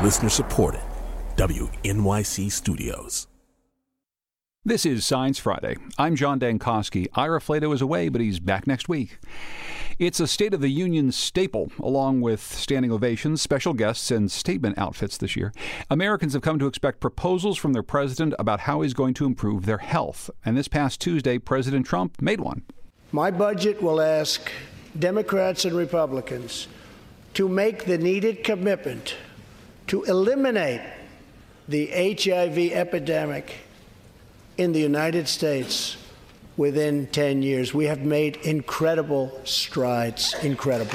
Listener supported. WNYC Studios. This is Science Friday. I'm John Dankosky. Ira Flato is away, but he's back next week. It's a State of the Union staple, along with standing ovations, special guests, and statement outfits this year. Americans have come to expect proposals from their president about how he's going to improve their health. And this past Tuesday, President Trump made one. My budget will ask Democrats and Republicans to make the needed commitment to eliminate the HIV epidemic in the United States within 10 years. We have made incredible strides, incredible.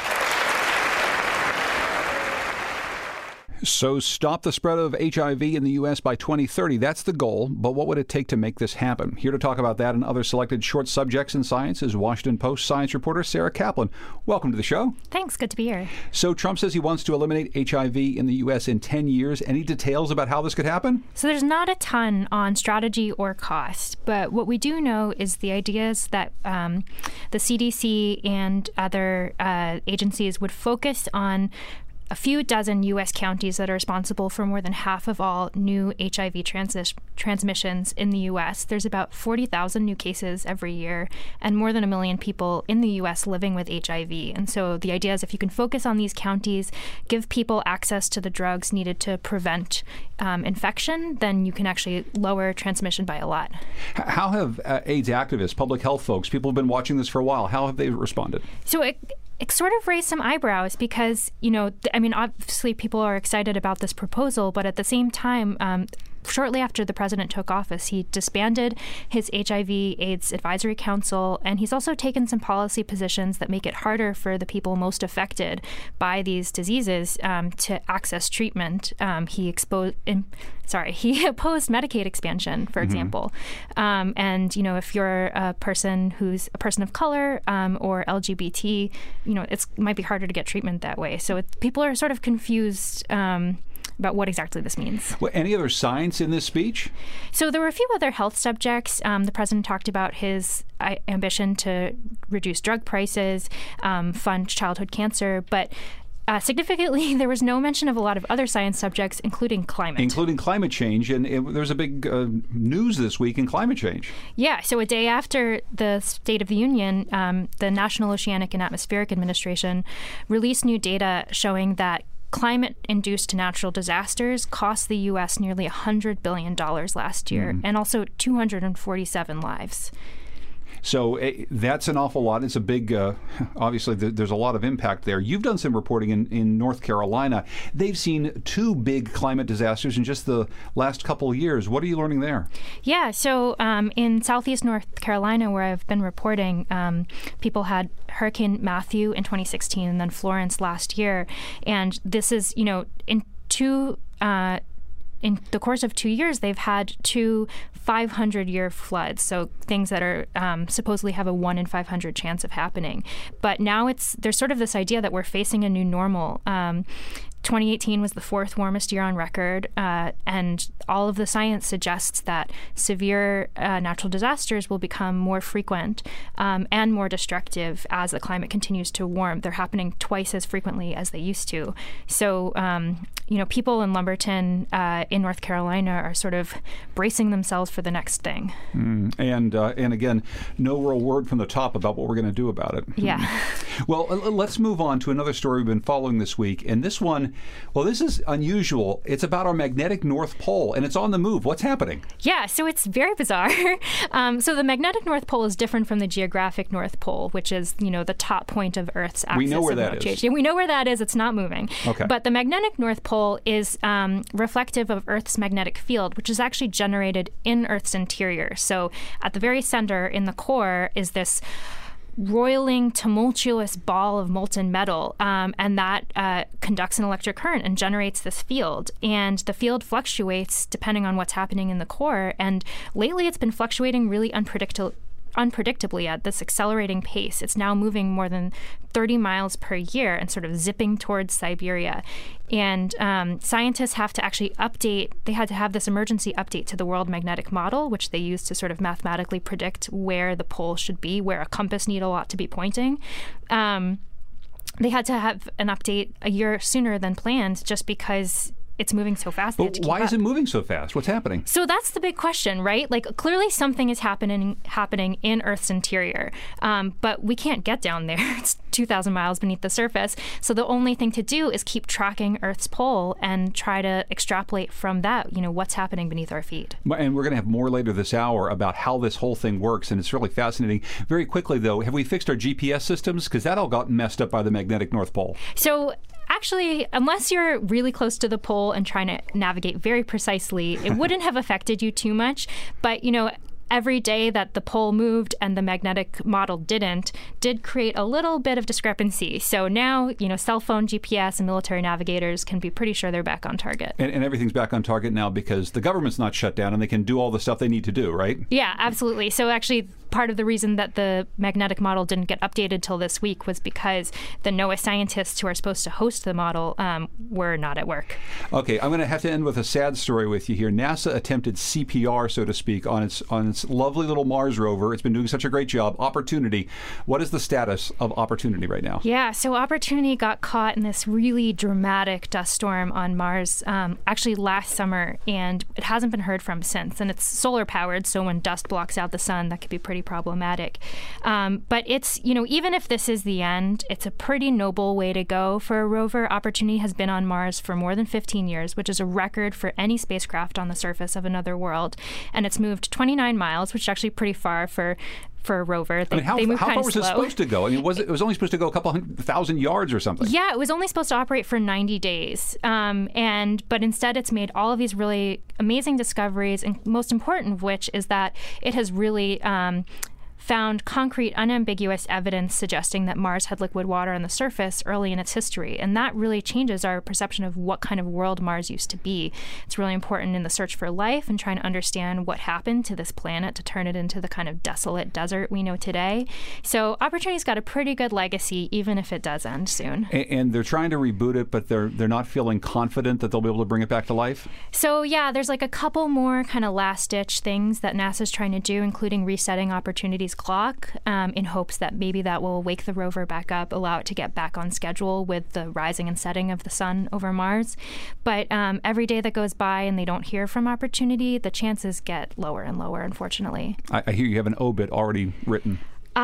So stop the spread of HIV in the U.S. by 2030. That's the goal, but what would it take to make this happen? Here to talk about that and other selected short subjects in science is Washington Post science reporter Sarah Kaplan. Welcome to the show. Thanks. Good to be here. So Trump says he wants to eliminate HIV in the U.S. in 10 years. Any details about how this could happen? So there's not a ton on strategy or cost, but what we do know is the ideas that the CDC and other agencies would focus on a few dozen U.S. counties that are responsible for more than half of all new HIV transmissions in the U.S. There's about 40,000 new cases every year and more than 1 million people in the U.S. living with HIV. And so the idea is if you can focus on these counties, give people access to the drugs needed to prevent infection, then you can actually lower transmission by a lot. How have AIDS activists, public health folks, people have been watching this for a while, how have they responded? So it sort of raised some eyebrows because, obviously people are excited about this proposal, but at the same time, shortly after the president took office, he disbanded his HIV/AIDS Advisory Council, and he's also taken some policy positions that make it harder for the people most affected by these diseases to access treatment. He opposed Medicaid expansion, for example. And if you're a person who's a person of color or LGBT, it might be harder to get treatment that way. So people are sort of confused about what exactly this means. Well, any other science in this speech? So there were a few other health subjects. The president talked about his ambition to reduce drug prices, fund childhood cancer, but significantly, there was no mention of a lot of other science subjects, including climate. Including climate change. And there's a big news this week in climate change. Yeah. So a day after the State of the Union, the National Oceanic and Atmospheric Administration released new data showing that climate-induced natural disasters cost the U.S. nearly $100 billion last year, and also 247 lives. So that's an awful lot. It's a big, obviously, there's a lot of impact there. You've done some reporting in North Carolina. They've seen 2 big climate disasters in just the last couple of years. What are you learning there? Yeah, so in southeast North Carolina, where I've been reporting, people had Hurricane Matthew in 2016 and then Florence last year. And this is, in the course of 2 years, they've had 2 500-year floods, so things that are supposedly have a 1 in 500 chance of happening. But now there's sort of this idea that we're facing a new normal. 2018 was the 4th warmest year on record, and all of the science suggests that severe natural disasters will become more frequent and more destructive as the climate continues to warm. They're happening twice as frequently as they used to. So, people in Lumberton in North Carolina are sort of bracing themselves for the next thing. And again, no real word from the top about what we're going to do about it. Yeah. Well, let's move on to another story we've been following this week. And this one, well, this is unusual. It's about our magnetic North Pole, and it's on the move. What's happening? Yeah, so it's very bizarre. So the magnetic North Pole is different from the geographic North Pole, which is, the top point of Earth's axis. We know where that is. We know where that is. It's not moving. Okay. But the magnetic North Pole is reflective of Earth's magnetic field, which is actually generated in Earth's interior. So at the very center, in the core, is this roiling, tumultuous ball of molten metal, and that conducts an electric current and generates this field. And the field fluctuates depending on what's happening in the core. And lately, it's been fluctuating really unpredictably at this accelerating pace. It's now moving more than 30 miles per year and sort of zipping towards Siberia. And scientists have to actually they had to have this emergency update to the World Magnetic Model, which they use to sort of mathematically predict where the pole should be, where a compass needle ought to be pointing. they had to have an update a year sooner than planned just because it's moving so fast. But why is it moving so fast? What's happening? So that's the big question, right? Like, clearly something is happening in Earth's interior, but we can't get down there. It's 2,000 miles beneath the surface. So the only thing to do is keep tracking Earth's pole and try to extrapolate from that, what's happening beneath our feet. And we're going to have more later this hour about how this whole thing works, and it's really fascinating. Very quickly, though, have we fixed our GPS systems? Because that all got messed up by the magnetic North Pole. So actually, unless you're really close to the pole and trying to navigate very precisely, it wouldn't have affected you too much. But, every day that the pole moved and the magnetic model did create a little bit of discrepancy. So now, cell phone GPS and military navigators can be pretty sure they're back on target. And everything's back on target now because the government's not shut down and they can do all the stuff they need to do, right? Yeah, absolutely. So actually, part of the reason that the magnetic model didn't get updated till this week was because the NOAA scientists who are supposed to host the model were not at work. Okay, I'm going to have to end with a sad story with you here. NASA attempted CPR, so to speak, on its lovely little Mars rover. It's been doing such a great job. Opportunity. What is the status of Opportunity right now? Yeah, so Opportunity got caught in this really dramatic dust storm on Mars actually last summer, and it hasn't been heard from since. And it's solar powered, so when dust blocks out the sun, that could be pretty problematic. But it's, even if this is the end, it's a pretty noble way to go for a rover. Opportunity has been on Mars for more than 15 years, which is a record for any spacecraft on the surface of another world. And it's moved 29 miles, which is actually pretty far for a rover. How far was it supposed to go? It was only supposed to go a couple 100,000 yards or something. Yeah, it was only supposed to operate for 90 days. But instead it's made all of these really amazing discoveries, and most important of which is that it has really found concrete, unambiguous evidence suggesting that Mars had liquid water on the surface early in its history. And that really changes our perception of what kind of world Mars used to be. It's really important in the search for life and trying to understand what happened to this planet to turn it into the kind of desolate desert we know today. So Opportunity's got a pretty good legacy, even if it does end soon. And they're trying to reboot it, but they're not feeling confident that they'll be able to bring it back to life? So yeah, there's like a couple more kind of last-ditch things that NASA's trying to do, including resetting Opportunity's clock in hopes that maybe that will wake the rover back up, allow it to get back on schedule with the rising and setting of the sun over Mars. But every day that goes by and they don't hear from Opportunity, the chances get lower and lower, unfortunately. I hear you have an obit already written.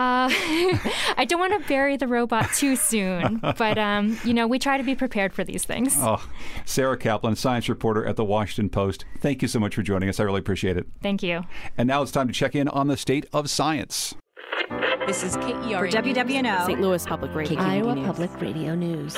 I don't want to bury the robot too soon, but, we try to be prepared for these things. Oh, Sarah Kaplan, science reporter at The Washington Post. Thank you so much for joining us. I really appreciate it. Thank you. And now it's time to check in on the state of science. This is KERA for WWNO, St. Louis Public Radio, Iowa Public Radio News.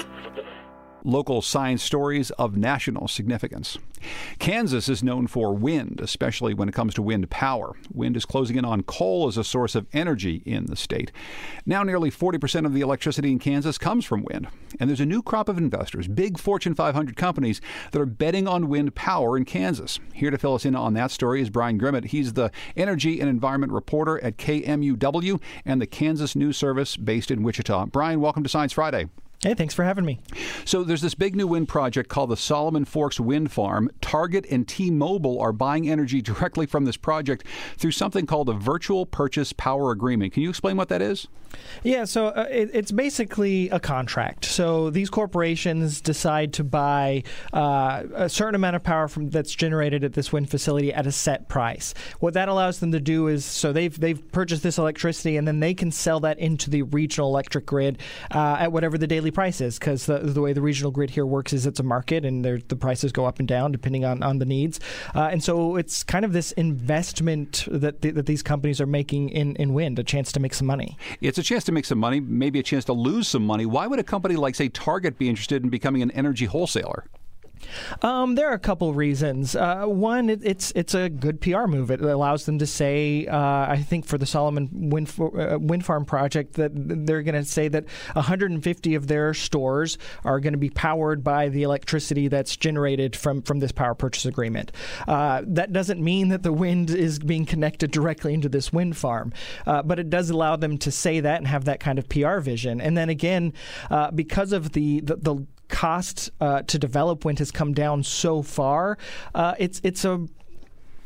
Local science stories of national significance. Kansas is known for wind, especially when it comes to wind power. Wind is closing in on coal as a source of energy in the state. Now nearly 40% of the electricity in Kansas comes from wind. And there's a new crop of investors, big Fortune 500 companies, that are betting on wind power in Kansas. Here to fill us in on that story is Brian Grimmett. He's the energy and environment reporter at KMUW and the Kansas News Service based in Wichita. Brian, welcome to Science Friday. Hey, thanks for having me. So there's this big new wind project called the Solomon Forks Wind Farm. Target and T-Mobile are buying energy directly from this project through something called a virtual purchase power agreement. Can you explain what that is? Yeah, so it's basically a contract. So these corporations decide to buy a certain amount of power that's generated at this wind facility at a set price. What that allows them to do is, so they've purchased this electricity, and then they can sell that into the regional electric grid at whatever the daily price is, because the way the regional grid here works is it's a market, and the prices go up and down depending on the needs. And so it's kind of this investment that these companies are making in wind, a chance to make some money. It's a chance to make some money, maybe a chance to lose some money. Why would a company like, say, Target be interested in becoming an energy wholesaler? There are a couple reasons. One, it's a good PR move. It allows them to say, I think for the Solomon Wind Farm project, that they're going to say that 150 of their stores are going to be powered by the electricity that's generated from this power purchase agreement. That doesn't mean that the wind is being connected directly into this wind farm, but it does allow them to say that and have that kind of PR vision. And then again, because of the cost to develop wind has come down so far, it's a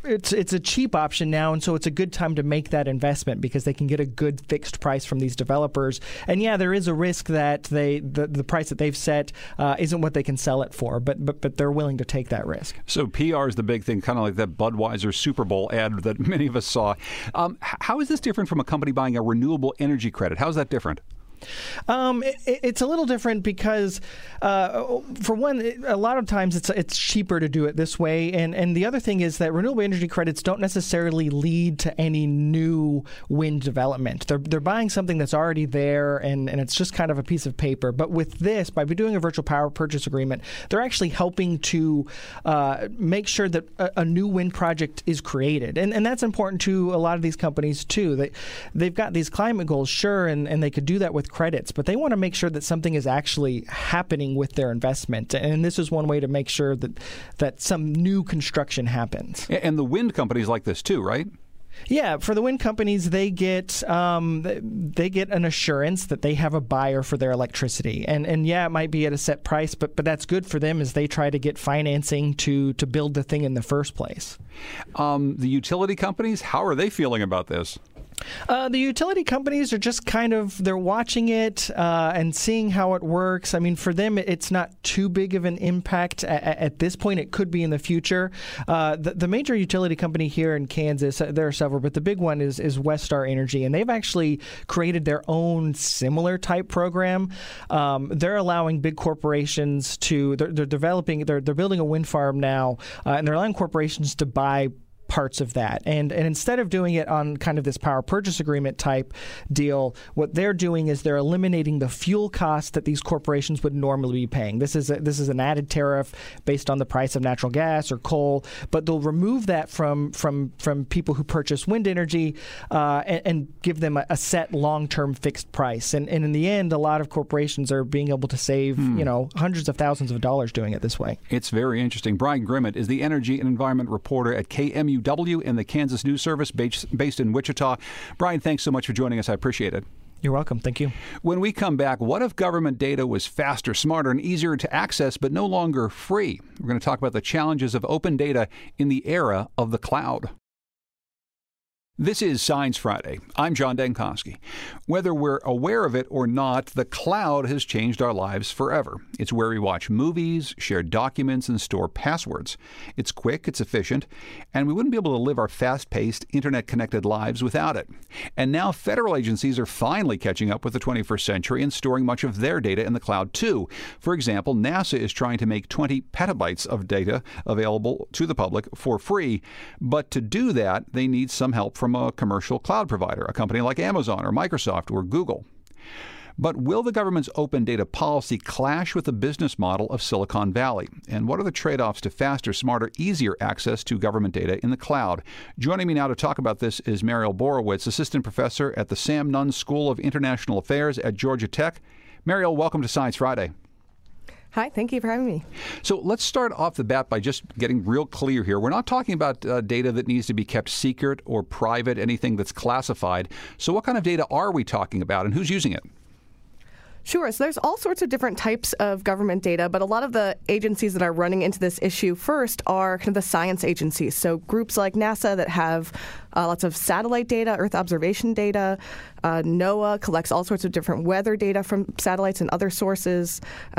it's a cheap option now, and so it's a good time to make that investment because they can get a good fixed price from these developers. And yeah, there is a risk that the price that they've set isn't what they can sell it for, but they're willing to take that risk. So PR is the big thing, kind of like that Budweiser Super Bowl ad that many of us saw. How is this different from a company buying a renewable energy credit? How is that different? It's a little different because, for one, a lot of times it's cheaper to do it this way, and the other thing is that renewable energy credits don't necessarily lead to any new wind development. They're buying something that's already there, and it's just kind of a piece of paper. But with this, by doing a virtual power purchase agreement, they're actually helping to make sure that a new wind project is created, and that's important to a lot of these companies too. They've got these climate goals, sure, and they could do that with credits, but they want to make sure that something is actually happening with their investment. And this is one way to make sure that some new construction happens. And the wind companies like this too, right? Yeah, for the wind companies, they get an assurance that they have a buyer for their electricity, and yeah, it might be at a set price, but that's good for them as they try to get financing to build the thing in the first place. The utility companies, how are they feeling about this? The utility companies are just they're watching it and seeing how it works. I mean, for them, it's not too big of an impact at this point. It could be in the future. The major utility company here in Kansas, there are several, but the big one is Westar Energy, and they've actually created their own similar type program. They're allowing big corporations they're building a wind farm now, and they're allowing corporations to buy parts of that. And instead of doing it on kind of this power purchase agreement type deal, what they're doing is they're eliminating the fuel cost that these corporations would normally be paying. This is an added tariff based on the price of natural gas or coal, but they'll remove that from people who purchase wind energy and give them a set long-term fixed price. And in the end, a lot of corporations are being able to save hundreds of thousands of dollars doing it this way. It's very interesting. Brian Grimmett is the energy and environment reporter at KMUW in the Kansas News Service based in Wichita. Brian, thanks so much for joining us. I appreciate it. You're welcome. Thank you. When we come back, what if government data was faster, smarter, and easier to access, but no longer free? We're going to talk about the challenges of open data in the era of the cloud. This is Science Friday. I'm John Dankosky. Whether we're aware of it or not, the cloud has changed our lives forever. It's where we watch movies, share documents, and store passwords. It's quick, it's efficient, and we wouldn't be able to live our fast-paced, internet-connected lives without it. And now federal agencies are finally catching up with the 21st century and storing much of their data in the cloud, too. For example, NASA is trying to make 20 petabytes of data available to the public for free. But to do that, they need some help from a commercial cloud provider, a company like Amazon or Microsoft or Google. But will the government's open data policy clash with the business model of Silicon Valley? And what are the trade-offs to faster, smarter, easier access to government data in the cloud? Joining me now to talk about this is Mariel Borowitz, assistant professor at the Sam Nunn School of International Affairs at Georgia Tech. Mariel, welcome to Science Friday. Hi, thank you for having me. So let's start off the bat by just getting real clear here. We're not talking about data that needs to be kept secret or private, anything that's classified. So what kind of data are we talking about, and who's using it? Sure. So there's all sorts of different types of government data, but a lot of the agencies that are running into this issue first are kind of the science agencies. So groups like NASA that have lots of satellite data, Earth observation data. NOAA collects all sorts of different weather data from satellites and other sources.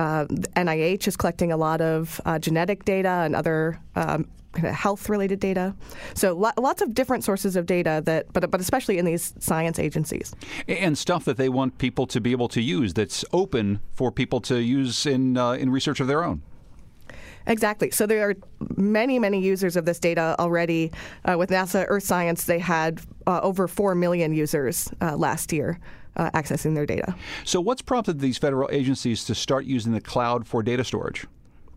NIH is collecting a lot of genetic data and other kind of health-related data. So lots of different sources of data, but especially in these science agencies. And stuff that they want people to be able to use that's open for people to use in research of their own. Exactly. So there are many, many users of this data already. With NASA Earth Science, they had over 4 million users last year accessing their data. So what's prompted these federal agencies to start using the cloud for data storage?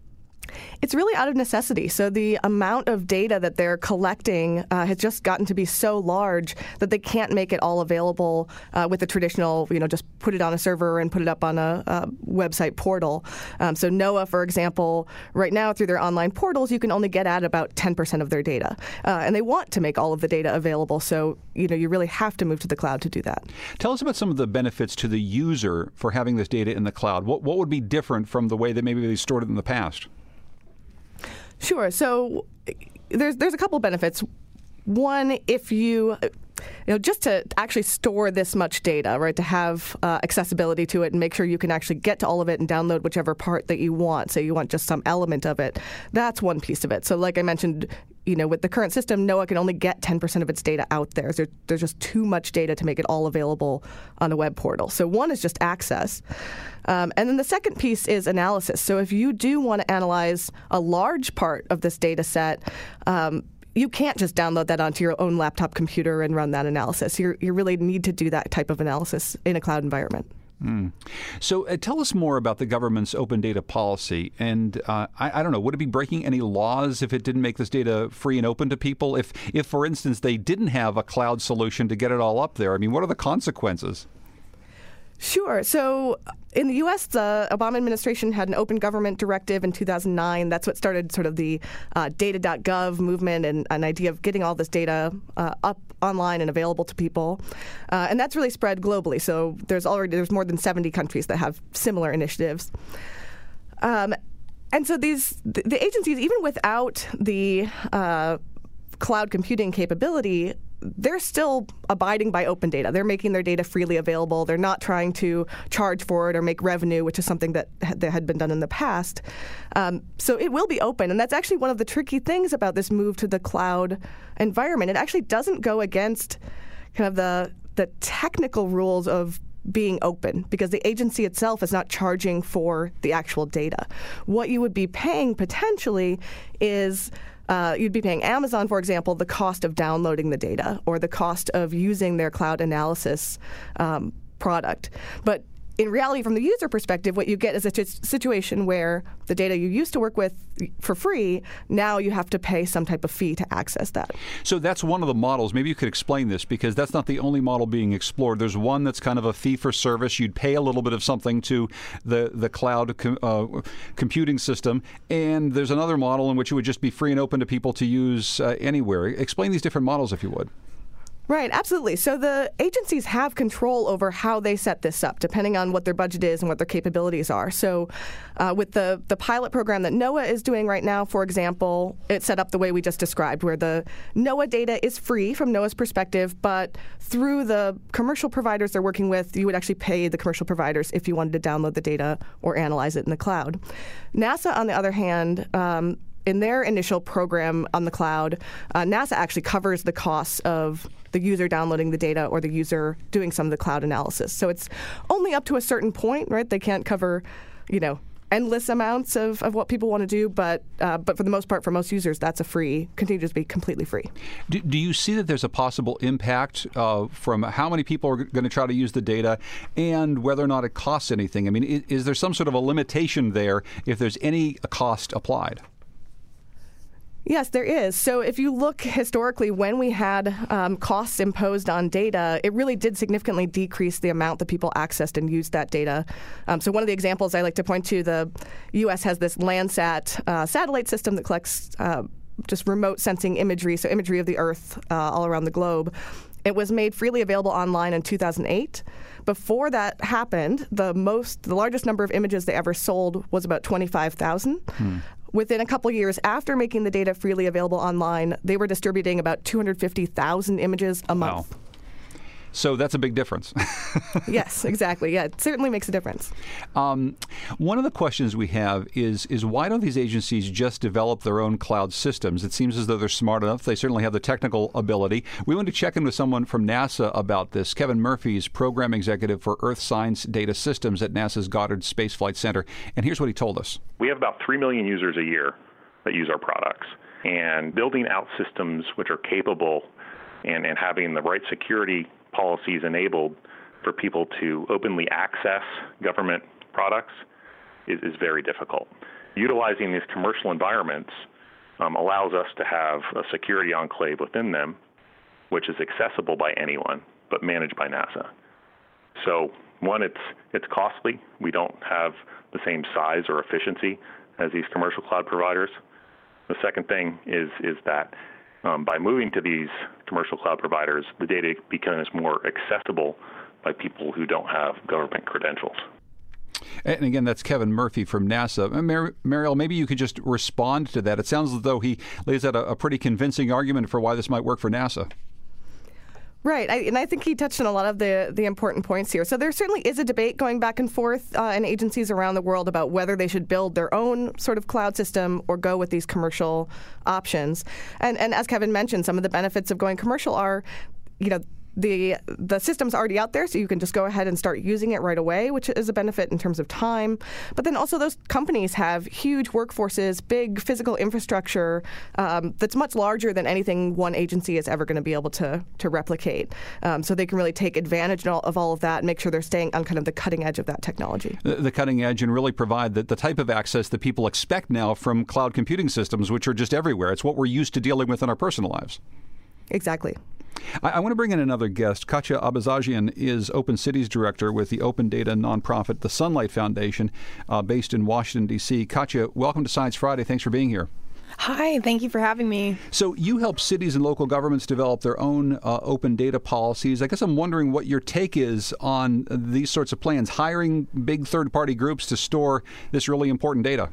It's really out of necessity. So the amount of data that they're collecting has just gotten to be so large that they can't make it all available with the traditional, just put it on a server and put it up on a website portal. So NOAA, for example, right now through their online portals, you can only get at about 10% of their data. And they want to make all of the data available. So, you really have to move to the cloud to do that. Tell us about some of the benefits to the user for having this data in the cloud. What would be different from the way that maybe they stored it in the past? Sure. So there's a couple benefits. one, if you just to actually store this much data, right, to have accessibility to it and make sure you can actually get to all of it and download whichever part that you want. Say you want just some element of it. That's one piece of it. So like I mentioned, with the current system, NOAA can only get 10% of its data out there. There's just too much data to make it all available on a web portal. So one is just access. And then the second piece is analysis. So if you do want to analyze a large part of this data set, you can't just download that onto your own laptop computer and run that analysis. You really need to do that type of analysis in a cloud environment. So tell us more about the government's open data policy. And I don't know, would it be breaking any laws if it didn't make this data free and open to people? If, for instance, they didn't have a cloud solution to get it all up there? I mean, what are the consequences? Sure. So in the U.S., the Obama administration had an open government directive in 2009. That's what started sort of the data.gov movement and an idea of getting all this data up online and available to people. And that's really spread globally. So there's more than 70 countries that have similar initiatives. And so the agencies, even without the cloud computing capability, they're still abiding by open data. They're making their data freely available. They're not trying to charge for it or make revenue, which is something that had been done in the past. So it will be open. And that's actually one of the tricky things about this move to the cloud environment. It actually doesn't go against kind of the technical rules of being open, because the agency itself is not charging for the actual data. What you would be paying potentially is you'd be paying Amazon, for example, the cost of downloading the data or the cost of using their cloud analysis product. But in reality, from the user perspective, what you get is a situation where the data you used to work with for free, now you have to pay some type of fee to access that. So that's one of the models. Maybe you could explain this, because that's not the only model being explored. There's one that's kind of a fee for service. You'd pay a little bit of something to the cloud computing system. And there's another model in which it would just be free and open to people to use anywhere. Explain these different models, if you would. Right, absolutely. So the agencies have control over how they set this up, depending on what their budget is and what their capabilities are. So with the pilot program that NOAA is doing right now, for example, it's set up the way we just described, where the NOAA data is free from NOAA's perspective, but through the commercial providers they're working with, you would actually pay the commercial providers if you wanted to download the data or analyze it in the cloud. NASA, on the other hand, in their initial program on the cloud, NASA actually covers the costs of the user downloading the data or the user doing some of the cloud analysis. So it's only up to a certain point, right? They can't cover, endless amounts of what people want to do, but for the most part, for most users, that's continues to be completely free. Do you see that there's a possible impact from how many people are going to try to use the data and whether or not it costs anything? I mean, is there some sort of a limitation there if there's any cost applied? Yes, there is. So if you look historically, when we had costs imposed on data, it really did significantly decrease the amount that people accessed and used that data. So one of the examples I like to point to, the U.S. has this Landsat satellite system that collects just remote sensing imagery, so imagery of the Earth all around the globe. It was made freely available online in 2008. Before that happened, the largest number of images they ever sold was about 25,000. Within a couple years after making the data freely available online, they were distributing about 250,000 images a month. Wow. So that's a big difference. Yes, exactly. Yeah, it certainly makes a difference. One of the questions we have is why don't these agencies just develop their own cloud systems? It seems as though they're smart enough. They certainly have the technical ability. We want to check in with someone from NASA about this. Kevin Murphy is Program Executive for Earth Science Data Systems at NASA's Goddard Space Flight Center. And here's what he told us. We have about 3 million users a year that use our products. And building out systems which are capable and having the right security policies enabled for people to openly access government products is very difficult. Utilizing these commercial environments allows us to have a security enclave within them, which is accessible by anyone, but managed by NASA. So, one, it's costly. We don't have the same size or efficiency as these commercial cloud providers. The second thing is that by moving to these commercial cloud providers, the data becomes more accessible by people who don't have government credentials. And again, that's Kevin Murphy from NASA. Mariel, maybe you could just respond to that. It sounds as though he lays out a pretty convincing argument for why this might work for NASA. Right, and I think he touched on a lot of the important points here. So there certainly is a debate going back and forth in agencies around the world about whether they should build their own sort of cloud system or go with these commercial options. And as Kevin mentioned, some of the benefits of going commercial are, the system's already out there, so you can just go ahead and start using it right away, which is a benefit in terms of time. But then also those companies have huge workforces, big physical infrastructure that's much larger than anything one agency is ever going to be able to replicate. So they can really take advantage of all of that and make sure they're staying on kind of the cutting edge of that technology. The cutting edge, and really provide the type of access that people expect now from cloud computing systems, which are just everywhere. It's what we're used to dealing with in our personal lives. Exactly. I want to bring in another guest. Katya Abazagian is Open Cities Director with the open data nonprofit, the Sunlight Foundation, based in Washington, D.C. Katya, welcome to Science Friday. Thanks for being here. Hi, thank you for having me. So you help cities and local governments develop their own open data policies. I guess I'm wondering what your take is on these sorts of plans, hiring big third-party groups to store this really important data.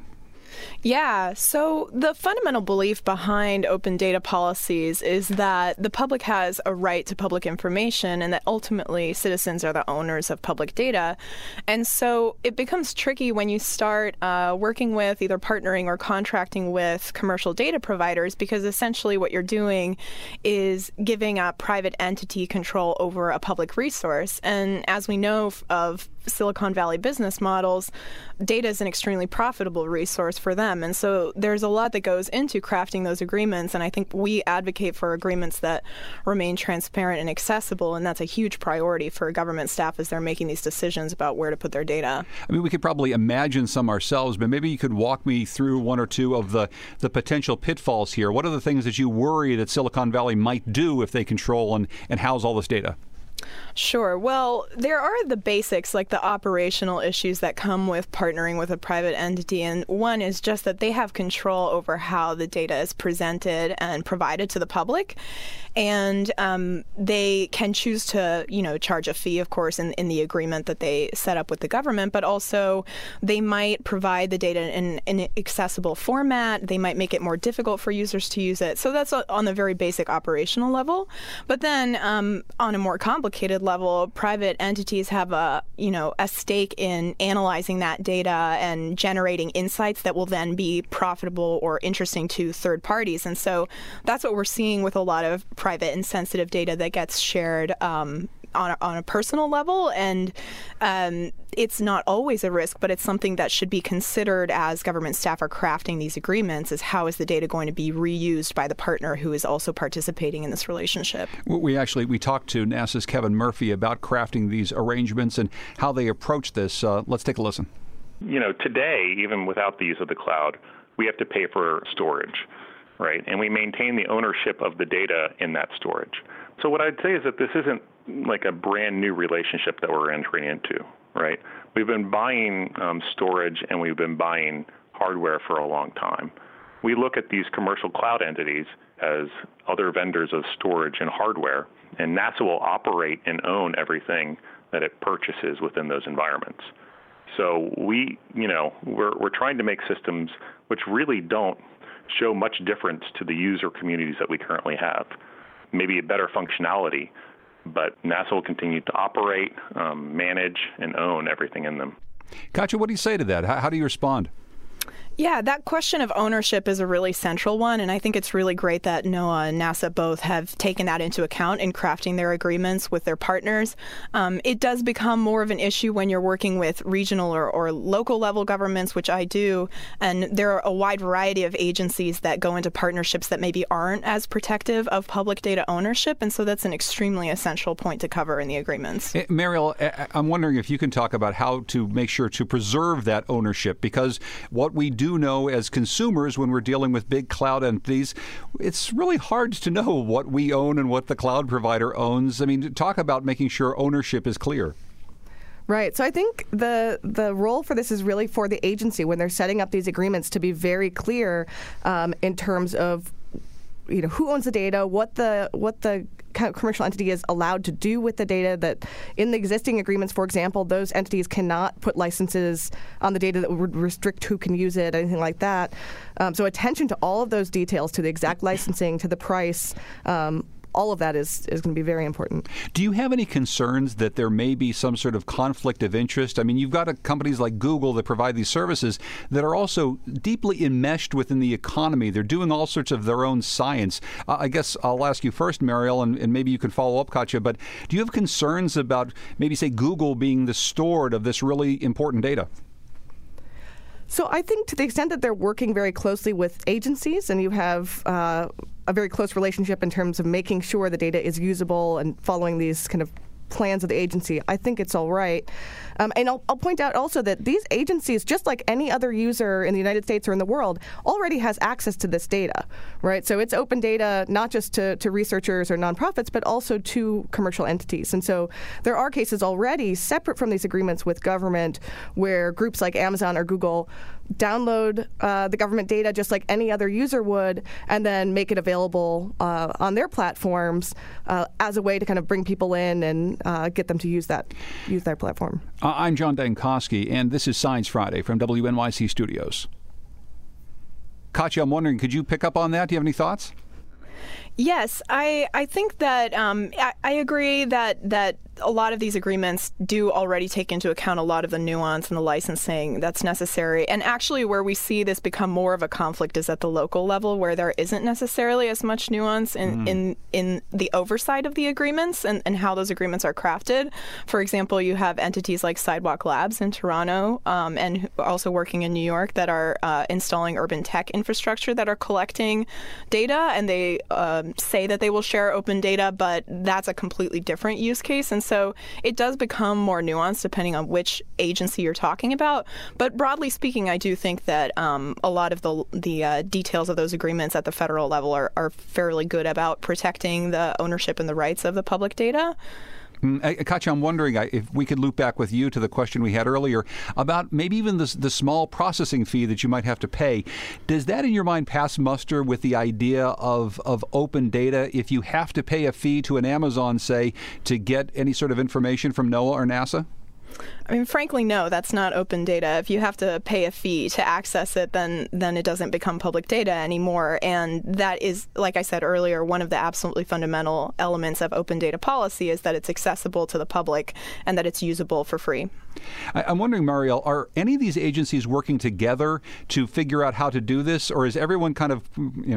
Yeah, so the fundamental belief behind open data policies is that the public has a right to public information and that ultimately citizens are the owners of public data. And so it becomes tricky when you start working with, either partnering or contracting with commercial data providers, because essentially what you're doing is giving a private entity control over a public resource. And as we know of Silicon Valley business models, data is an extremely profitable resource for them. And so there's a lot that goes into crafting those agreements. And I think we advocate for agreements that remain transparent and accessible. And that's a huge priority for government staff as they're making these decisions about where to put their data. I mean, we could probably imagine some ourselves, but maybe you could walk me through one or two of the potential pitfalls here. What are the things that you worry that Silicon Valley might do if they control and house all this data? Sure. Well, there are the basics, like the operational issues that come with partnering with a private entity. And one is just that they have control over how the data is presented and provided to the public. And they can choose to, charge a fee, of course, in the agreement that they set up with the government. But also they might provide the data in an accessible format. They might make it more difficult for users to use it. So that's on the very basic operational level. But then on a more complicated level, private entities have a stake in analyzing that data and generating insights that will then be profitable or interesting to third parties. And so that's what we're seeing with a lot of private and sensitive data that gets shared on a personal level. And it's not always a risk, but it's something that should be considered as government staff are crafting these agreements, is how is the data going to be reused by the partner who is also participating in this relationship. We talked to NASA's Kevin Murphy about crafting these arrangements and how they approach this. Let's take a listen. Today, even without the use of the cloud, we have to pay for storage, right? And we maintain the ownership of the data in that storage. So what I'd say is that this isn't like a brand new relationship that we're entering into, right? We've been buying storage and we've been buying hardware for a long time. We look at these commercial cloud entities as other vendors of storage and hardware, and NASA will operate and own everything that it purchases within those environments. So we're trying to make systems which really don't show much difference to the user communities that we currently have. Maybe a better functionality, but NASA will continue to operate, manage, and own everything in them. Katya, what do you say to that? How do you respond? Yeah, that question of ownership is a really central one, and I think it's really great that NOAA and NASA both have taken that into account in crafting their agreements with their partners. It does become more of an issue when you're working with regional or local level governments, which I do, and there are a wide variety of agencies that go into partnerships that maybe aren't as protective of public data ownership, and so that's an extremely essential point to cover in the agreements. Mariel, I'm wondering if you can talk about how to make sure to preserve that ownership, because what we do know as consumers when we're dealing with big cloud entities, it's really hard to know what we own and what the cloud provider owns. I mean, talk about making sure ownership is clear. Right. So I think the role for this is really for the agency when they're setting up these agreements to be very clear in terms of who owns the data, what the commercial entity is allowed to do with the data, that in the existing agreements, for example, those entities cannot put licenses on the data that would restrict who can use it, anything like that. So attention to all of those details, to the exact licensing, to the price, all of that is going to be very important. Do you have any concerns that there may be some sort of conflict of interest? I mean, you've got companies like Google that provide these services that are also deeply enmeshed within the economy. They're doing all sorts of their own science. I guess I'll ask you first, Mariel, and maybe you can follow up, Katya, but do you have concerns about maybe, say, Google being the steward of this really important data? So I think to the extent that they're working very closely with agencies, and you have a very close relationship in terms of making sure the data is usable and following these kind of plans of the agency, I think it's all right. And I'll point out also that these agencies, just like any other user in the United States or in the world, already has access to this data, right? So it's open data, not just to researchers or nonprofits, but also to commercial entities. And so there are cases already separate from these agreements with government where groups like Amazon or Google download the government data just like any other user would, and then make it available on their platforms as a way to kind of bring people in and get them to use their platform. I'm John Dankosky, and this is Science Friday from WNYC Studios. Katya, I'm wondering, could you pick up on that? Do you have any thoughts? Yes, I think that I agree that a lot of these agreements do already take into account a lot of the nuance and the licensing that's necessary. And actually where we see this become more of a conflict is at the local level, where there isn't necessarily as much nuance in the oversight of the agreements and how those agreements are crafted. For example, you have entities like Sidewalk Labs in Toronto and also working in New York that are installing urban tech infrastructure that are collecting data, and they say that they will share open data, but that's a completely different use case. And so it does become more nuanced depending on which agency you're talking about. But broadly speaking, I do think that a lot of the details of those agreements at the federal level are fairly good about protecting the ownership and the rights of the public data. Katya, I'm wondering if we could loop back with you to the question we had earlier about maybe even the small processing fee that you might have to pay. Does that in your mind pass muster with the idea of open data? If you have to pay a fee to an Amazon, say, to get any sort of information from NOAA or NASA? I mean, frankly, no, that's not open data. If you have to pay a fee to access it, then it doesn't become public data anymore. And that is, like I said earlier, one of the absolutely fundamental elements of open data policy is that it's accessible to the public and that it's usable for free. I'm wondering, Mariel, are any of these agencies working together to figure out how to do this, or is everyone kind of,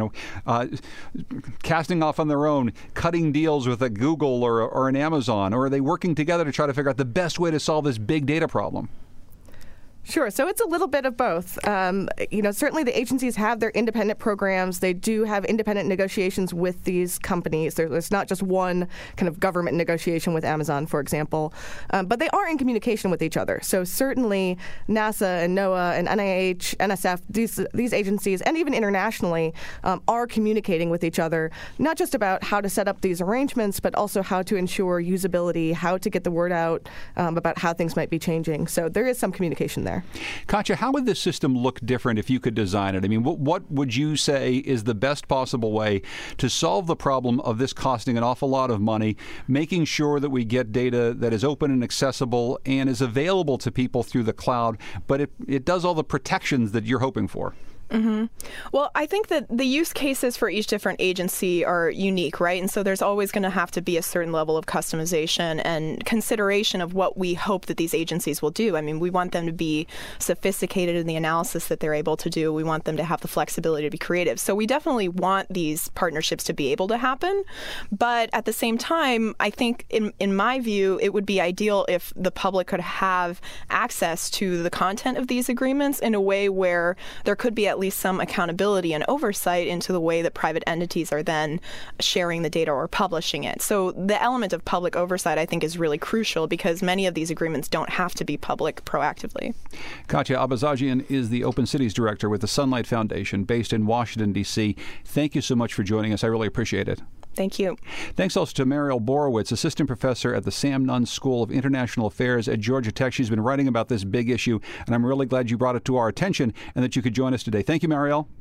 casting off on their own, cutting deals with a Google or an Amazon, or are they working together to try to figure out the best way to solve this big data problem? Sure. So it's a little bit of both. Certainly the agencies have their independent programs. They do have independent negotiations with these companies. There's not just one kind of government negotiation with Amazon, for example. But they are in communication with each other. So certainly NASA and NOAA and NIH, NSF, these agencies, and even internationally, are communicating with each other, not just about how to set up these arrangements, but also how to ensure usability, how to get the word out about how things might be changing. So there is some communication there. Katya, how would this system look different if you could design it? I mean, what would you say is the best possible way to solve the problem of this costing an awful lot of money, making sure that we get data that is open and accessible and is available to people through the cloud, but it does all the protections that you're hoping for? Mm-hmm. Well, I think that the use cases for each different agency are unique, right? And so there's always going to have to be a certain level of customization and consideration of what we hope that these agencies will do. I mean, we want them to be sophisticated in the analysis that they're able to do. We want them to have the flexibility to be creative. So we definitely want these partnerships to be able to happen. But at the same time, I think in my view, it would be ideal if the public could have access to the content of these agreements in a way where there could be at least some accountability and oversight into the way that private entities are then sharing the data or publishing it. So the element of public oversight, I think, is really crucial because many of these agreements don't have to be public proactively. Katya Abazagian is the Open Cities Director with the Sunlight Foundation based in Washington, D.C. Thank you so much for joining us. I really appreciate it. Thank you. Thanks also to Mariel Borowitz, Assistant Professor at the Sam Nunn School of International Affairs at Georgia Tech. She's been writing about this big issue, and I'm really glad you brought it to our attention and that you could join us today. Thank you, Mariel.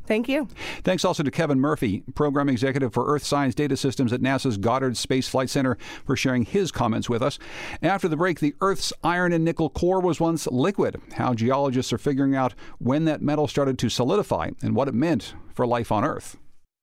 Thank you. Thanks also to Kevin Murphy, Program Executive for Earth Science Data Systems at NASA's Goddard Space Flight Center, for sharing his comments with us. After the break, the Earth's iron and nickel core was once liquid. How geologists are figuring out when that metal started to solidify and what it meant for life on Earth.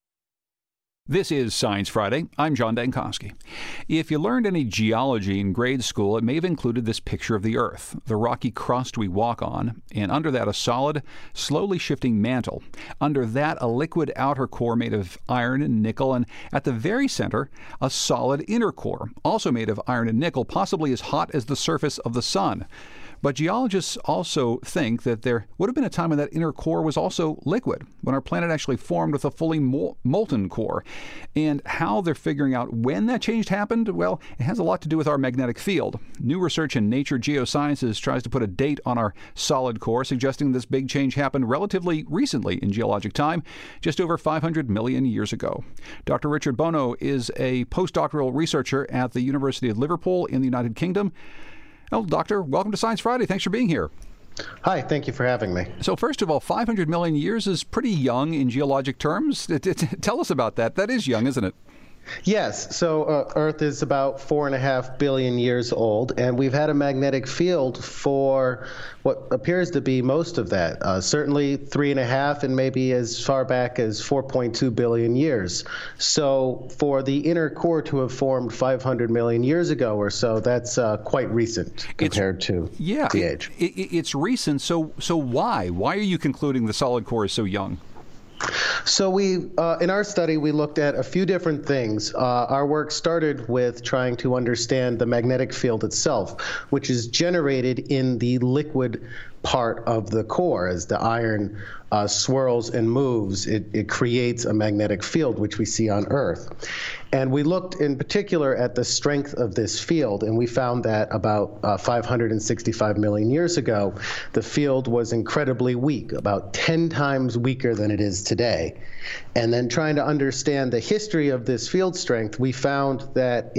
This is Science Friday. I'm John Dankosky. If you learned any geology in grade school, it may have included this picture of the Earth, the rocky crust we walk on, and under that a solid, slowly shifting mantle. Under that, a liquid outer core made of iron and nickel, and at the very center, a solid inner core, also made of iron and nickel, possibly as hot as the surface of the sun. But geologists also think that there would have been a time when that inner core was also liquid, when our planet actually formed with a fully molten core. And how they're figuring out when that change happened, well, it has a lot to do with our magnetic field. New research in Nature Geosciences tries to put a date on our solid core, suggesting this big change happened relatively recently in geologic time, just over 500 million years ago. Dr. Richard Bono is a postdoctoral researcher at the University of Liverpool in the United Kingdom. Well, Doctor, welcome to Science Friday. Thanks for being here. Hi, thank you for having me. So first of all, 500 million years is pretty young in geologic terms. Tell us about that. That is young, isn't it? Yes. So Earth is about 4.5 billion years old, and we've had a magnetic field for what appears to be most of that, certainly 3.5 and maybe as far back as 4.2 billion years. So for the inner core to have formed 500 million years ago or so, that's quite recent compared to the age. It's recent. So why? Why are you concluding the solid core is so young? So we, in our study, we looked at a few different things. Our work started with trying to understand the magnetic field itself, which is generated in the liquid part of the core. As the iron swirls and moves, it creates a magnetic field, which we see on Earth. And we looked in particular at the strength of this field, and we found that about 565 million years ago, the field was incredibly weak, about 10 times weaker than it is today. And then trying to understand the history of this field strength, we found that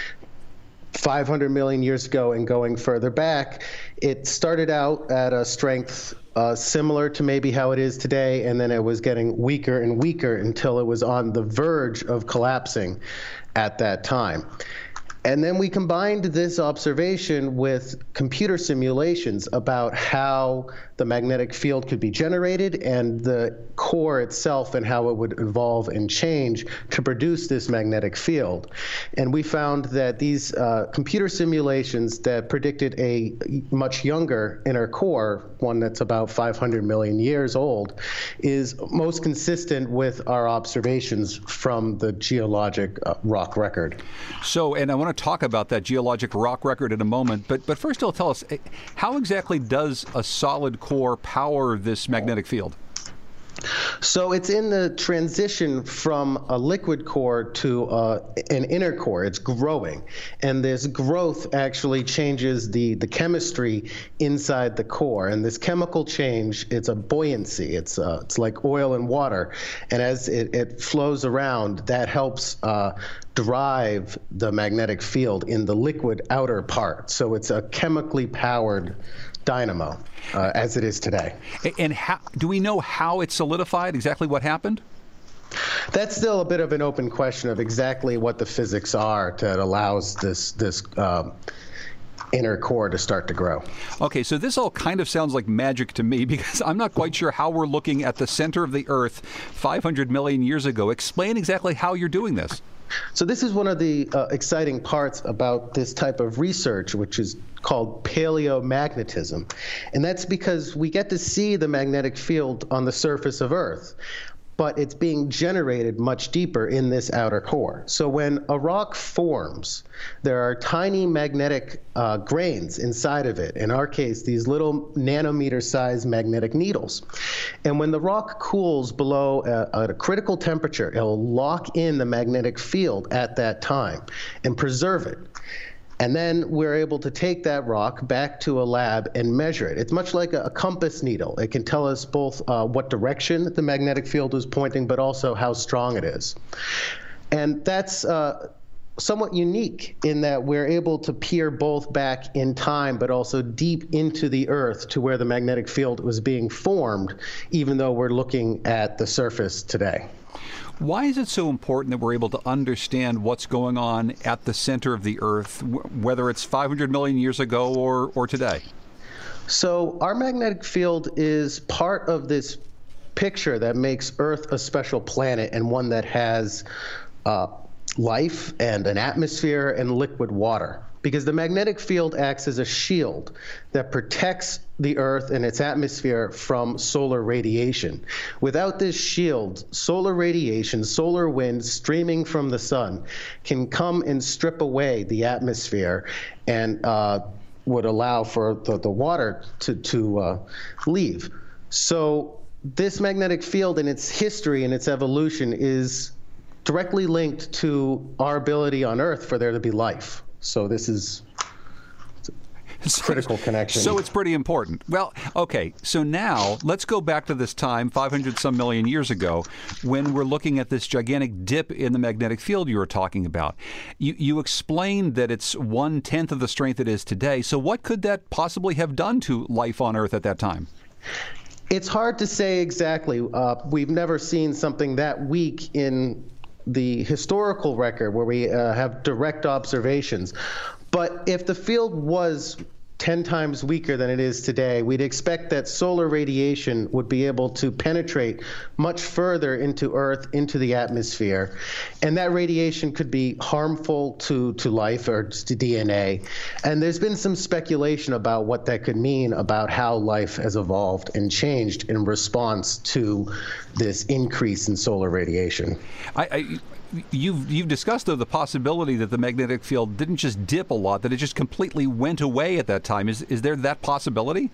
500 million years ago and going further back, it started out at a strength similar to maybe how it is today, and then it was getting weaker and weaker until it was on the verge of collapsing at that time. And then we combined this observation with computer simulations about how the magnetic field could be generated and the core itself and how it would evolve and change to produce this magnetic field. And we found that these computer simulations that predicted a much younger inner core, one that's about 500 million years old, is most consistent with our observations from the geologic rock record. So, and I want to talk about that geologic rock record in a moment, but first you'll tell us, how exactly does a solid core power this magnetic field? So it's in the transition from a liquid core to an inner core. It's growing, and this growth actually changes the chemistry inside the core. And this chemical change, it's a buoyancy. It's like oil and water, and as it flows around, that helps drive the magnetic field in the liquid outer part. So it's a chemically powered dynamo, as it is today. And how, do we know how it solidified, exactly what happened? That's still a bit of an open question of exactly what the physics are that allows this inner core to start to grow. Okay, so this all kind of sounds like magic to me, because I'm not quite sure how we're looking at the center of the Earth 500 million years ago. Explain exactly how you're doing this. So this is one of the exciting parts about this type of research, which is called paleomagnetism. And that's because we get to see the magnetic field on the surface of Earth, but it's being generated much deeper in this outer core. So when a rock forms, there are tiny magnetic grains inside of it. In our case, these little nanometer-sized magnetic needles. And when the rock cools below at a critical temperature, it'll lock in the magnetic field at that time and preserve it. And then we're able to take that rock back to a lab and measure it. It's much like a compass needle. It can tell us both what direction the magnetic field is pointing, but also how strong it is. And that's somewhat unique in that we're able to peer both back in time but also deep into the Earth to where the magnetic field was being formed, even though we're looking at the surface today. Why is it so important that we're able to understand what's going on at the center of the Earth, whether it's 500 million years ago or today? So our magnetic field is part of this picture that makes Earth a special planet and one that has life and an atmosphere and liquid water, because the magnetic field acts as a shield that protects the Earth and its atmosphere from solar radiation. Without this shield, solar radiation, solar winds streaming from the sun can come and strip away the atmosphere and would allow for the water to leave. So this magnetic field and its history and its evolution is directly linked to our ability on Earth for there to be life. So this is a critical connection. So it's pretty important. Well, okay, so now let's go back to this time, 500 some million years ago, when we're looking at this gigantic dip in the magnetic field you were talking about. You explained that it's 1/10 of the strength it is today. So what could that possibly have done to life on Earth at that time? It's hard to say exactly. We've never seen something that weak in the historical record where we have direct observations. But if the field was 10 times weaker than it is today, we'd expect that solar radiation would be able to penetrate much further into Earth, into the atmosphere. And that radiation could be harmful to life or to DNA. And there's been some speculation about what that could mean about how life has evolved and changed in response to this increase in solar radiation. You've discussed, though, the possibility that the magnetic field didn't just dip a lot, that it just completely went away at that time. Is there that possibility?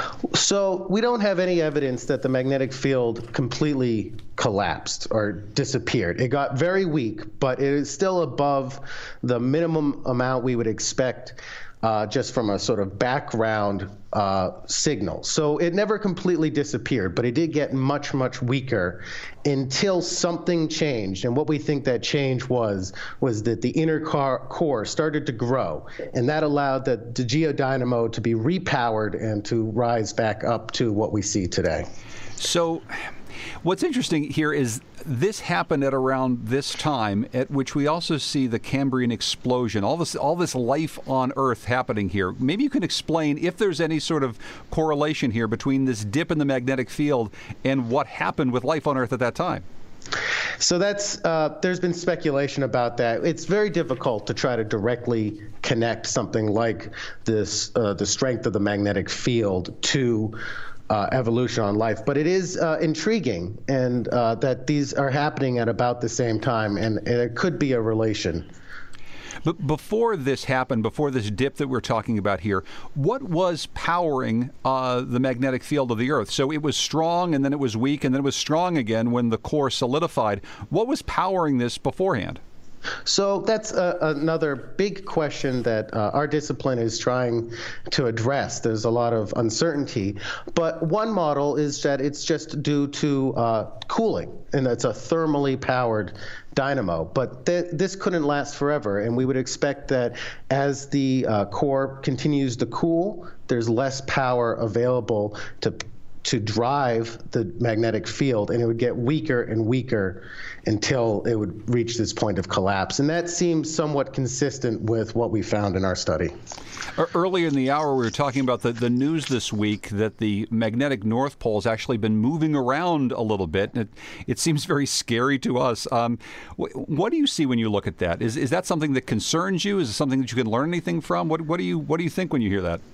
So we don't have any evidence that the magnetic field completely collapsed or disappeared. It got very weak, but it is still above the minimum amount we would expect just from a sort of background signal. So it never completely disappeared, but it did get much, much weaker until something changed. And what we think that change was that the inner core started to grow, and that allowed the geodynamo to be repowered and to rise back up to what we see today. So what's interesting here is this happened at around this time at which we also see the Cambrian explosion, all this life on Earth happening here. Maybe you can explain if there's any sort of correlation here between this dip in the magnetic field and what happened with life on Earth at that time. So that's there's been speculation about that. It's very difficult to try to directly connect something like this, the strength of the magnetic field, to evolution on life, but it is intriguing, and that these are happening at about the same time, and it could be a relation. But before this happened, before this dip that we're talking about here, what was powering the magnetic field of the Earth? So it was strong, and then it was weak, and then it was strong again when the core solidified. What was powering this beforehand? So that's another big question that our discipline is trying to address. There's a lot of uncertainty, but one model is that it's just due to cooling, and it's a thermally powered dynamo. But this couldn't last forever, and we would expect that as the core continues to cool, there's less power available to drive the magnetic field, and it would get weaker and weaker until it would reach this point of collapse. And that seems somewhat consistent with what we found in our study. Earlier in the hour, we were talking about the news this week that the magnetic North Pole has actually been moving around a little bit. It seems very scary to us. What do you see when you look at that? Is that something that concerns you? Is it something that you can learn anything from? What do you think when you hear that?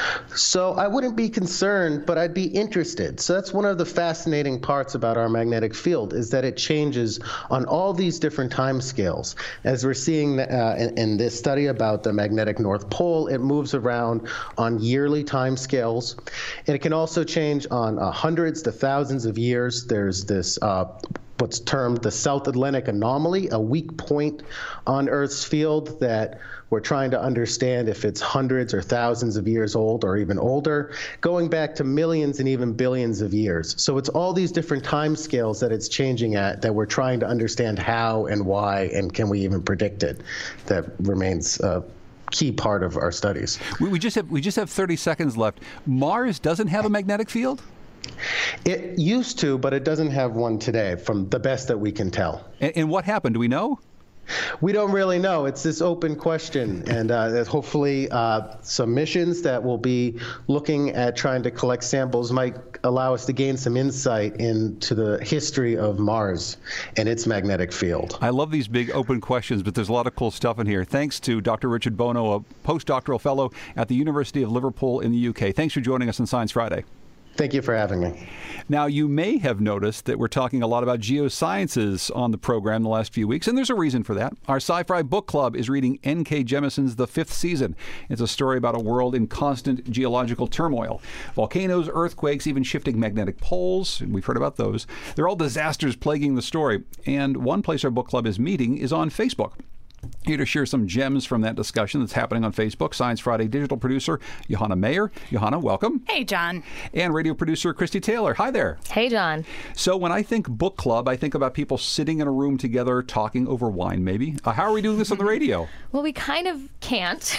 So I wouldn't be concerned, but I'd be interested. So that's one of the fascinating parts about our magnetic field, is that it changes on all these different time scales. As we're seeing in this study about the magnetic North Pole, it moves around on yearly time scales. And it can also change on hundreds to thousands of years. There's this what's termed the South Atlantic anomaly, a weak point on Earth's field that we're trying to understand if it's hundreds or thousands of years old or even older, going back to millions and even billions of years. So it's all these different time scales that it's changing at that we're trying to understand how and why, and can we even predict it. That remains a key part of our studies. We just have 30 seconds left. Mars doesn't have a magnetic field? It used to, but it doesn't have one today, from the best that we can tell. And what happened? Do we know? We don't really know. It's this open question, and hopefully some missions that will be looking at trying to collect samples might allow us to gain some insight into the history of Mars and its magnetic field. I love these big open questions, but there's a lot of cool stuff in here. Thanks to Dr. Richard Bono, a postdoctoral fellow at the University of Liverpool in the UK. Thanks for joining us on Science Friday. Thank you for having me. Now, you may have noticed that we're talking a lot about geosciences on the program the last few weeks, and there's a reason for that. Our Sci-Fi Book Club is reading N.K. Jemisin's The Fifth Season. It's a story about a world in constant geological turmoil. Volcanoes, earthquakes, even shifting magnetic poles. We've heard about those. They're all disasters plaguing the story. And one place our book club is meeting is on Facebook. Here to share some gems from that discussion that's happening on Facebook, Science Friday digital producer Johanna Mayer. Johanna, welcome. Hey, John. And radio producer Christy Taylor. Hi there. Hey, John. So when I think book club, I think about people sitting in a room together talking over wine, maybe. How are we doing this on the radio? Well, we kind of can't.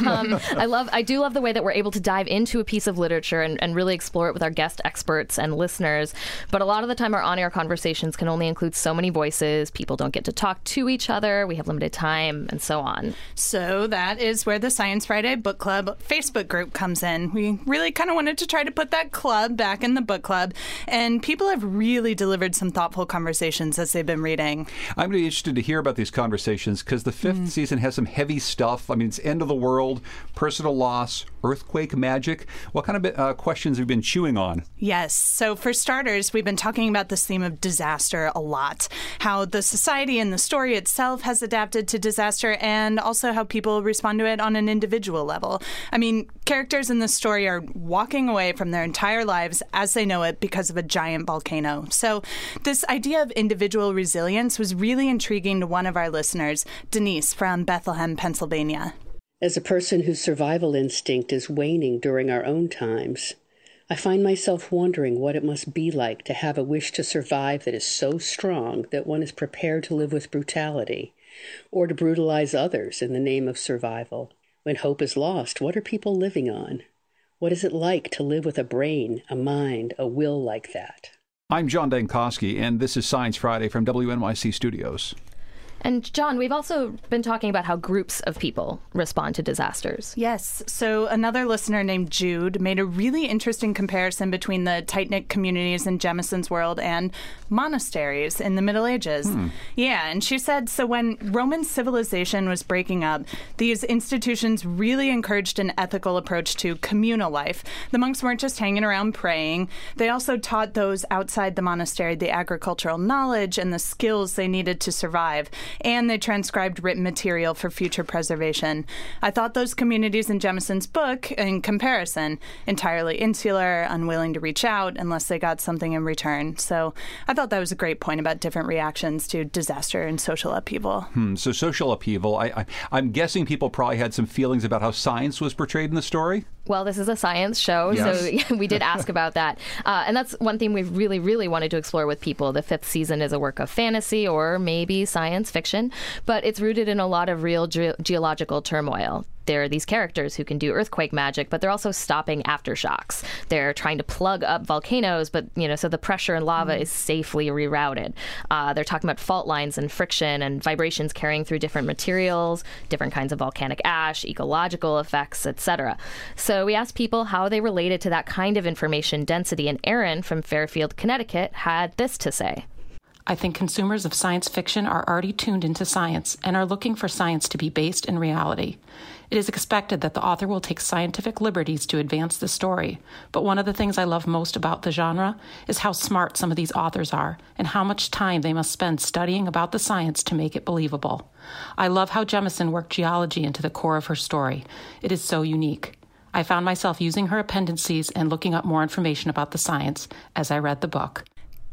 I do love the way that we're able to dive into a piece of literature and really explore it with our guest experts and listeners. But a lot of the time, our on-air conversations can only include so many voices. People don't get to talk to each other. We have limited time, and so on. So that is where the Science Friday Book Club Facebook group comes in. We really kind of wanted to try to put that club back in the book club, and people have really delivered some thoughtful conversations as they've been reading. I'm really interested to hear about these conversations because the fifth season has some heavy stuff. I mean, it's end of the world, personal loss, earthquake magic. What kind of questions have you been chewing on? Yes. So for starters, we've been talking about this theme of disaster a lot, how the society and the story itself has adapted to disaster, and also how people respond to it on an individual level. I mean, characters in this story are walking away from their entire lives as they know it because of a giant volcano. So this idea of individual resilience was really intriguing to one of our listeners, Denise from Bethlehem, Pennsylvania. As a person whose survival instinct is waning during our own times, I find myself wondering what it must be like to have a wish to survive that is so strong that one is prepared to live with brutality, or to brutalize others in the name of survival. When hope is lost, what are people living on? What is it like to live with a brain, a mind, a will like that? I'm John Dankosky, and this is Science Friday from WNYC Studios. And John, we've also been talking about how groups of people respond to disasters. Yes. So another listener named Jude made a really interesting comparison between the tight-knit communities in Jemison's world and monasteries in the Middle Ages. Yeah, and she said, so when Roman civilization was breaking up, these institutions really encouraged an ethical approach to communal life. The monks weren't just hanging around praying. They also taught those outside the monastery the agricultural knowledge and the skills they needed to survive. And they transcribed written material for future preservation. I thought those communities in Jemison's book, in comparison, entirely insular, unwilling to reach out unless they got something in return. So I thought that was a great point about different reactions to disaster and social upheaval. So social upheaval, I'm guessing people probably had some feelings about how science was portrayed in the story? Well, this is a science show, so we did ask about that. And that's one thing we really, really wanted to explore with people. The fifth season is a work of fantasy or maybe science fiction, but it's rooted in a lot of real geological turmoil. There are these characters who can do earthquake magic, but they're also stopping aftershocks. They're trying to plug up volcanoes, but, so the pressure in lava is safely rerouted. They're talking about fault lines and friction and vibrations carrying through different materials, different kinds of volcanic ash, ecological effects, etc. So we asked people how they related to that kind of information density, and Erin from Fairfield, Connecticut, had this to say. I think consumers of science fiction are already tuned into science and are looking for science to be based in reality. It is expected that the author will take scientific liberties to advance the story, but one of the things I love most about the genre is how smart some of these authors are and how much time they must spend studying about the science to make it believable. I love how Jemison worked geology into the core of her story. It is so unique. I found myself using her appendices and looking up more information about the science as I read the book.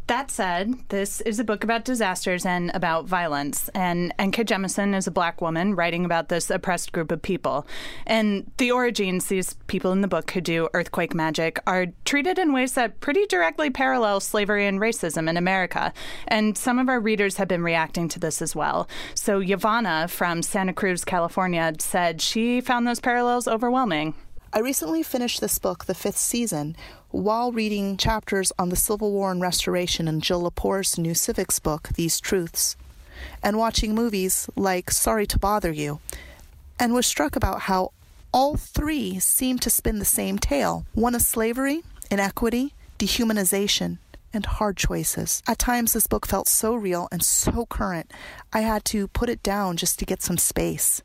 That said, this is a book about disasters and about violence. And N.K. Jemisin is a Black woman writing about this oppressed group of people. And the origins, these people in the book who do earthquake magic, are treated in ways that pretty directly parallel slavery and racism in America. And some of our readers have been reacting to this as well. So Yvonne from Santa Cruz, California, said she found those parallels overwhelming. I recently finished this book, The Fifth Season, while reading chapters on the Civil War and Restoration in Jill Lepore's new civics book, These Truths, and watching movies like Sorry to Bother You, and was struck about how all three seem to spin the same tale, one of slavery, inequity, dehumanization, and hard choices. At times, this book felt so real and so current, I had to put it down just to get some space.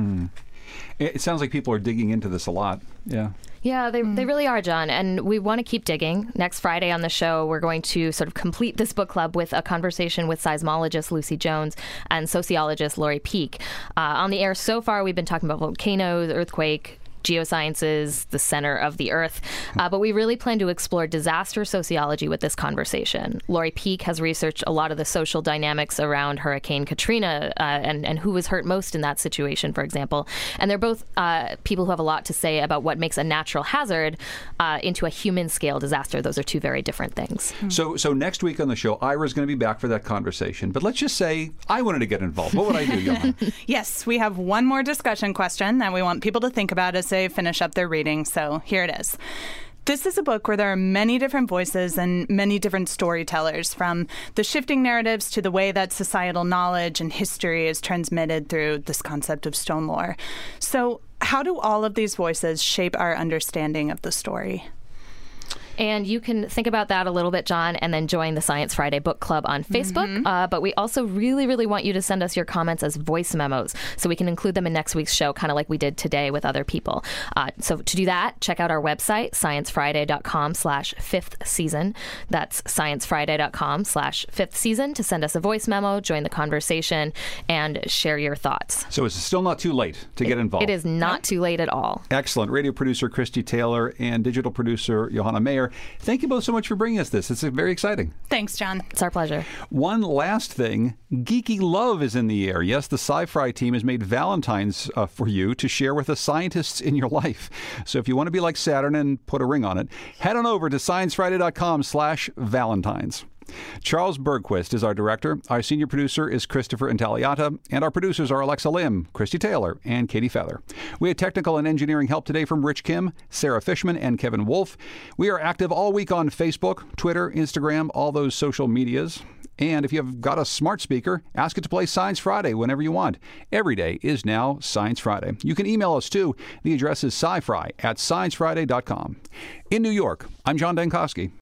It sounds like people are digging into this a lot. Yeah. Yeah, they really are, John. And we want to keep digging. Next Friday on the show, we're going to sort of complete this book club with a conversation with seismologist Lucy Jones and sociologist Lori Peek. On the air so far, we've been talking about volcanoes, earthquake, geosciences, the center of the Earth. But we really plan to explore disaster sociology with this conversation. Lori Peek has researched a lot of the social dynamics around Hurricane Katrina and who was hurt most in that situation, for example. And they're both people who have a lot to say about what makes a natural hazard into a human-scale disaster. Those are two very different things. So next week on the show, Ira's going to be back for that conversation. But let's just say I wanted to get involved. What would I do, Johanna? Yes, we have one more discussion question that we want people to think about as they finish up their reading. So here it is. This is a book where there are many different voices and many different storytellers, from the shifting narratives to the way that societal knowledge and history is transmitted through this concept of stone lore. So how do all of these voices shape our understanding of the story? And you can think about that a little bit, John, and then join the Science Friday Book Club on Facebook. But we also really, really want you to send us your comments as voice memos so we can include them in next week's show, kind of like we did today with other people. So to do that, check out our website, sciencefriday.com/fifth season. That's sciencefriday.com/fifth season to send us a voice memo, join the conversation, and share your thoughts. So it's still not too late to get involved. It is not too late at all. Excellent. Radio producer Christy Taylor and digital producer Johanna Mayer. Thank you both so much for bringing us this. It's very exciting. Thanks, John. It's our pleasure. One last thing. Geeky Love is in the air. Yes, the Sci-Fi team has made Valentine's for you to share with the scientists in your life. So if you want to be like Saturn and put a ring on it, head on over to sciencefriday.com/Valentines. Charles Bergquist is our director. Our senior producer is Christopher Intagliata, and our producers are Alexa Lim, Christy Taylor, and Katie Feather. We had technical and engineering help today from Rich Kim, Sarah Fishman, and Kevin Wolf. We are active all week on Facebook, Twitter, Instagram, all those social medias. And if you've got a smart speaker, ask it to play Science Friday whenever you want. Every day is now Science Friday. You can email us too. The address is scifri@sciencefriday.com. In New York, I'm John Dankosky.